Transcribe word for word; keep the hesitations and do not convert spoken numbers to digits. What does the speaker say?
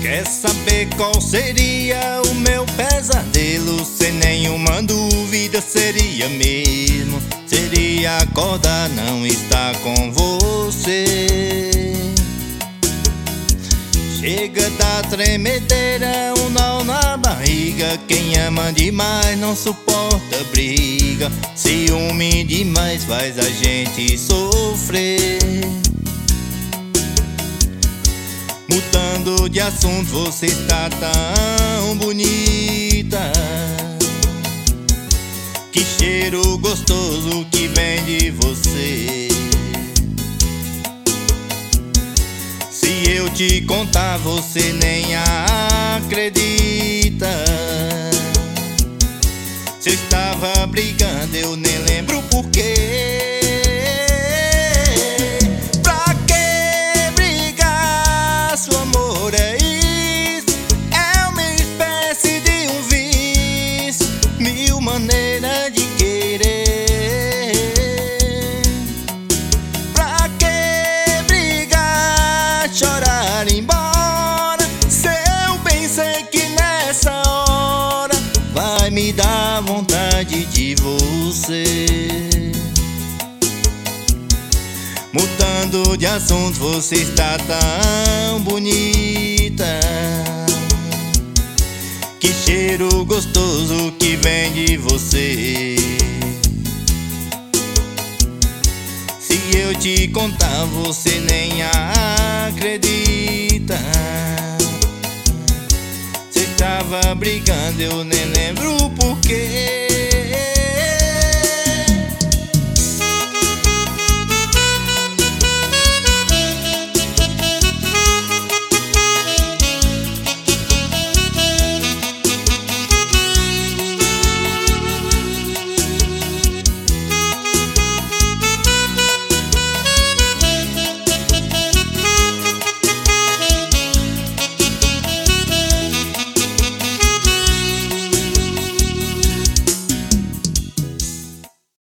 Quer saber qual seria o meu pesadelo? Sem nenhuma dúvida seria mesmo. Seria acordar, não estar com você. Chega da tremedeira, um nó na barriga. Quem ama demais não suporta briga. Ciúme demais faz a gente sofrer. Mudando de assunto, você está tão bonita. Que cheiro gostoso que vem de você. Se eu te contar, você nem acredita. Se eu estava brigando, eu nem lembro porquê. Maneira de querer. Pra que brigar, chorar, ir embora? Se eu pensei que nessa hora vai me dar vontade de você. Mudando de assunto, você está tão bonita. Que cheiro gostoso que vem de você. Se eu te contar, você nem acredita. Se estava brigando, eu nem lembro porquê.